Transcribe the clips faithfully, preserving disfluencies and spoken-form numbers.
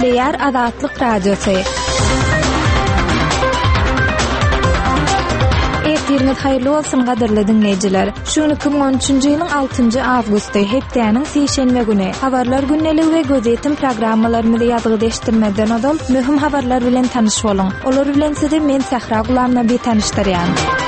Değer Azatlyk Radiosu. Etiriniz hayırlı olsun gaderli dinleyijiler. Şunu iki bin on üçünji ýylyň altynjy awgusty hepdeniň seşenme güni habarlar günneligi we gözetim programmalarymyzda ýadygy deşdirmeden odal möhüm habarlar bilen tanyş boluň. Olar bilen sizi men Sahra Gulamna bir tanıştyrýan.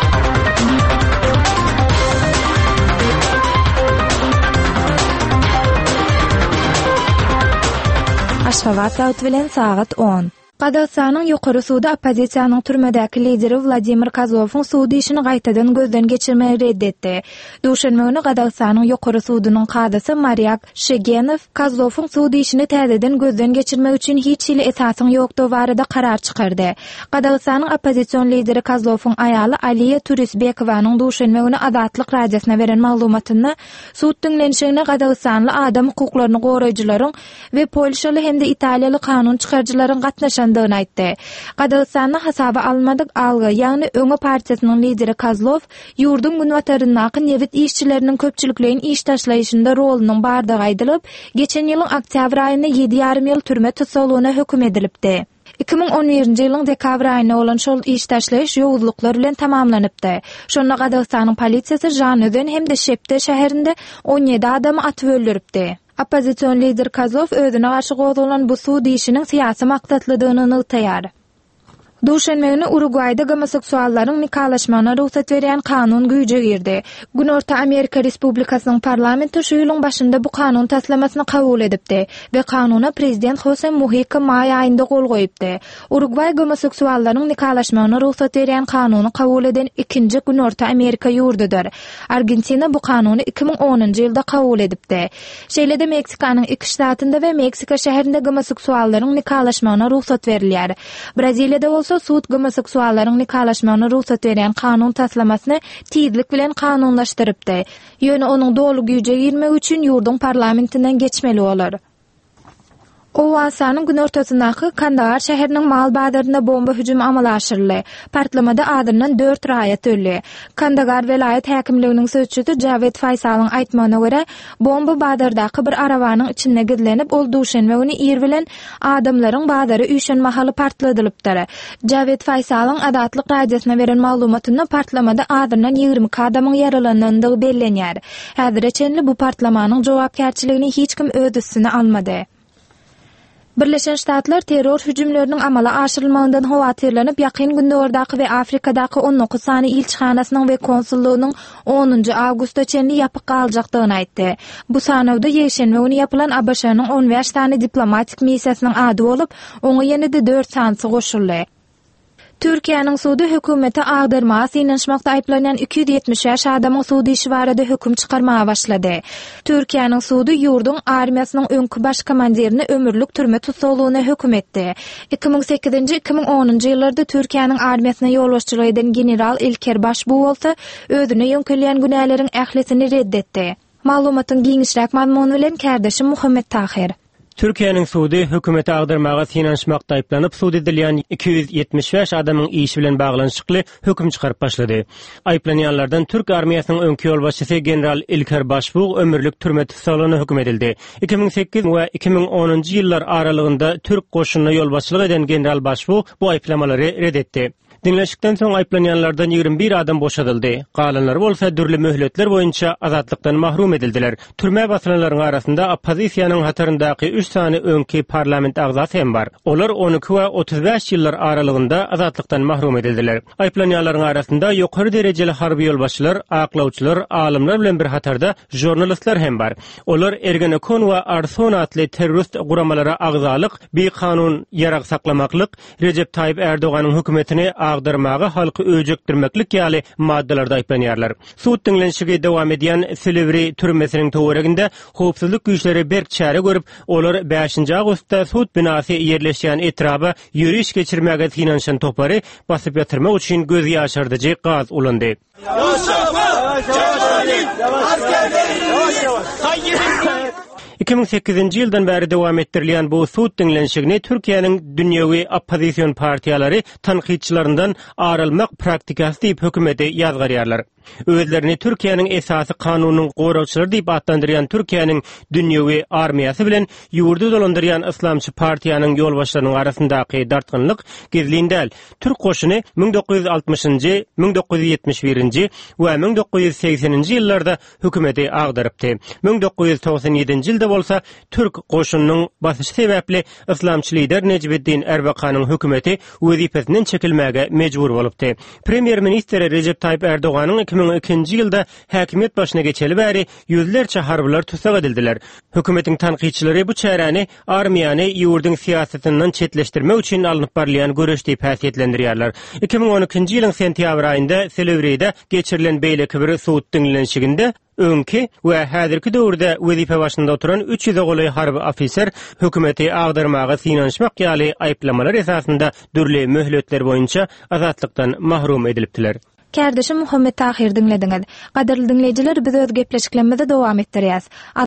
Aşgabat wagt bilen saat on. Qazaqstanyň ýokary suwda oppozisiýanyň türmedäki lideri Vladimir Kozlowyň suwdy işini gaýtadan gözden geçirmeyi reddetdi. Duşanbe günü Qazaqstanyň ýokary suwdynyň qadysy Mariak Shegenow Kozlowyň suwdy işini täzeden gözden geçirmek üçin hiç hili esasyň ýokdugy barada karar çykardy. Qazaqstanyň oppozisiýon lideri Kozlowyň aýaly Aliya Turisbekowanyň duşanbe günü Azatlyk radiosyna beren maglumatyny suwd dinlenişine Qazaqstanly adam hukuklaryny goraýjylaryň we Polşaly hem-de Italiýaly kanun çykarjylaryň gatnaşan aýtdy. Qazaqstanyň hasaba almadyk algy, ýagny öňe partiýasynyň lideri Kozlow ýurdun günwataryndaky newit işçileriniň köpçülikleýin iş taşlaýyşynda rolunyň bardygy aýdylyp, geçen ýylyň oktyabr aýynda ýedi ýarym ýyl türme tutsalygyna hökm edilipdi. iki bin on birinji ýylyň dekabr aýyna bolan şol iş taşlaýyş ýowuzluklar bilen tamamlanypdy. Şonda Qazaqstanyň polisiýasy Janyden hem-de Şepde şäherinde on ýedi adamy atyp öldüripdi. Oppozisiýon lider Kozlow özüne garşy gozalan bu suwdy işiniň syýasy maksatlydygyny ýytaýar. Duşanbe günü Uruguayda homoseksuallaryň nikahlaşmagyna ruhsat berýän kanun güýje girdi. Günorta Amerika Respublikasynyň parlamenti şu ýylyň başynda bu kanun taslamasyny kabul edipdi we kanuna prezident Jose Mujica may aýynda gol goýupdy. Uruguay homoseksuallaryň nikahlaşmagyna ruhsat berýän kanuny kabul eden ikinji Günorta Amerika ýurdudyr. Argentina bu kanuny iki bin onunji ýylda kabul edipdi. Şeýlede Meksikanyň iki ştatynda we Meksika şäherinde homoseksuallaryň nikahlaşmagyna ruhsat berilýär. Braziliýada bolsa suwd homoseksuallaryň nikahlaşmagyna ruhsat berýän kanun taslamasyny tizlik bilen kanunlaşdyrypdy. Ýöne onuň dolu güýje girmek üçin ýurdun parlamentinden geçmeli bolar. Owasanyň gün ortasyndaky Kandahar şäheriniň mal bazarynda bomba hüjümi amala aşyrly. Partlamada adından dört raýat öldü. Kandahar velayet häkimliginiň sözçüsü Javed Faysalyň aýtmagyna görä, bomba bazardaky bir arabanyň içinde gizlenip, ol duşanbe günü ýer bilen adamlaryň bazary üýşen mahaly partladylypdyr. Javed Faysalyň Azatlyk radiosyna beren maglumatyny partlamada adından ýygrimi adamyň yaralanandygy bellenýär. Häzirçe bu partlamanyň jogapkärçiligini hiç kim öz üstüne almady. Birleşen Ştatlar terror hüjümleriniň amala aşyrylmagyndan howatyrlanyp, ýakyn günlerdaky we Afrikadaky on dokuz sany ilçihanasynyň we konsullugynyň onunji awgustda çenli ýapyk galjakdygyny aýtdy. Bu sanawda ýeşenme güni ýapylan A B Ş'nyň on beş sany diplomatik missiýasynyň ady bolup, oňa ýene-de dört sanysy goşuldy. Türkiýanyň suwdy hökümeti agdyrmaga synanşmakda aýplanan iki yüz ýetmiş beş adamyň suwdy işi barada höküm çykarmaga başlady. Türkiýanyň suwdy ýurdun armiýasynyň öňkü baş komandirini ömürlük türme tutsalygyna höküm etdi. iki bin sekizinji iki bin onunji ýyllarda Türkiýanyň armiýasyna ýolbaşçylyk eden general Ilker Başbuw bolsa özüne ýönkelýän günälerin ählisini reddetdi. Maglumatyň giňişräk mazmuny bilen kärdeşim Muhammed Tahir. Türkiýanyň suwdy hökümeti agdyrmaga synanşmakda aýplanyp suwd edilýän iki yüz ýetmiş beş adamyň işi bilen baglanyşykly höküm çykaryp başlady. Aýplanýanlardan Türk armiýasynyň öňki ýolbaşçysy general Ilker Başbuw ömürlük türme tutsalygyna höküm edildi. iki bin sekiz we iki bin onunji ýyllar aralygynda Türk goşunyna ýolbaşçylyk eden general Başbuw bu aýplamalary reddetdi. Dinleşikden soň aýplanýanlardan ýygrimi bir adam boşadyldy. Galanlar bolsa dürli möhletler boýunça azatlykdan mahrum edildiler. Türme basylanlaryň arasynda oppozisiýanyň hataryndaky üç sany öňki parlament agzasy hem bar. Olar on iki we otuz beş ýyllar aralygynda azatlykdan mahrum edildiler. Aýplanýanlaryň arasynda ýokary derejeli harby ýolbaşçylar, aklawçylar, alymlar bilen bir hatarda jurnalistler hem bar. Olar Ergenekon we Arson atly terrorist guramalara agzalyk, bir kanun ýarak saklamaklyk, Recep Tayyip Erdoğanyň hökümetini agdyrmagy halky öjekdirmeklik ýaly maddelarda aýplanýarlar. Suwd dinlenişigi dowam edýän Silivri türmesiniň töwereginde howpsuzlyk güýçleri berk çäre görüp, olar beşinji awgustda suwd binasy ýerleşýän etraba ýürüş geçirmäge synanşan topary basyp ýatyrmak üçin göz ýaşardyjy gaz ulandy. iki bin sekizinji ýyldan bäri dowam etdirilýän bu suwd dinlenişigini Türkiýanyň dünýäwi oppozisiýon partiýalary tanqidçilaryndan aralmak praktikasy diýip hökümeti ýazgarýarlar. Özlerini Türkiýanyň esasy kanunynyň gorawçylary diýip atlandyrýan Türkiýanyň dünýäwi armiýasy bilen ýurdu dolandyrýan Islamçy partiýanyň ýolbaşçylarynyň arasyndaky dartgynlyk gizlindäl. Türk goşuny ming dokuz ýüz altymyşynjy, ming dokuz ýüz ýetmiş birinji we ming dokuz ýüz sekseninji ýyllarda hökümeti agdarypdy. ming dokuz ýüz togsan ýedinji ýylda bolsa Türk goşunynyň basyşy sebäpli Islamçy lider Necmiddin Erbakanyň hökümeti wezipesinden çekilmäge mejbur bolupdy. Premier minister Recep Tayyip Erdoganyň iki ming ikinji ýylda häkimiýet başyna geçeli bäri ýüzlerçe harbylar tutsak edildiler. Hökümetiň tanqidçileri bu çäreni armiýany ýurdun siýasatinden çetleşdirmek üçin alınıp barlayan göreş diýip häsiýetlendirýärler. iki ming on ikinji ýylyň sentýabr aýynda Selevride geçirilen beýleki bir suwut dinlenşiginde öňki we häzirki döwürde wezipe başynda oturan üç ýüze goly harby ofiser hökümeti agdarmaga synanyşmak ýaly aýplamalar esasında dürli möhletler boýunça azatlykdan mahrum edilipdiler. Kärdeşim Muhammed Tahir dinlediňiz. Gaderli dinleýijiler, biz öz gepleşiklerimize dowam etdirýäs.